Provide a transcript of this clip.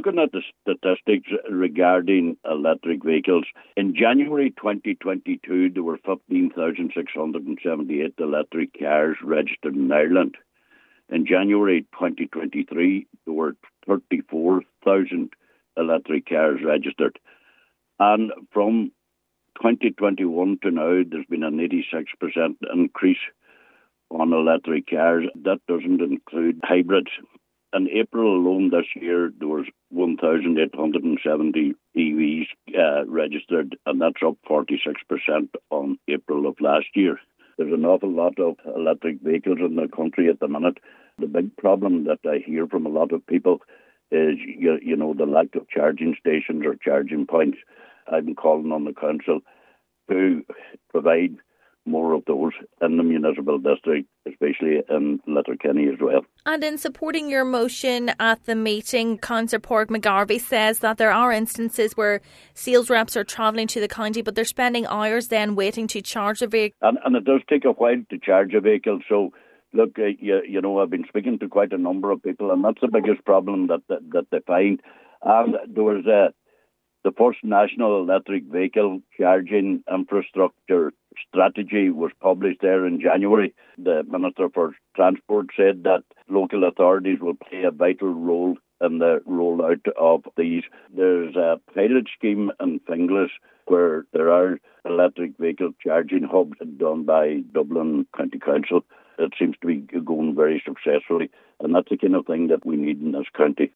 looking at the statistics regarding electric vehicles, in January 2022, there were 15,678 electric cars registered in Ireland. In January 2023, there were 34,000 electric cars registered. And from 2021 to now, there's been an 86% increase on electric cars. That doesn't include hybrids. In April alone this year, there was 1,870 EVs registered, and that's up 46% on April of last year. There's an awful lot of electric vehicles in the country at the minute. The big problem that I hear from a lot of people is, the lack of charging stations or charging points. I've been calling on the council to provide more of those in the municipal district, especially in Letterkenny as well. And in supporting your motion at the meeting, Councillor Pádraig McGarvey says that there are instances where sales reps are travelling to the county, but they're spending hours then waiting to charge a vehicle. And it does take a while to charge a vehicle. So, look, I've been speaking to quite a number of people, and that's the biggest problem that they find. And there was the first National Electric Vehicle Charging Infrastructure Strategy was published there in January. The Minister for Transport said that local authorities will play a vital role in the rollout of these. There's a pilot scheme in Finglas where there are electric vehicle charging hubs done by Dublin County Council. It seems to be going very successfully, and that's the kind of thing that we need in this county.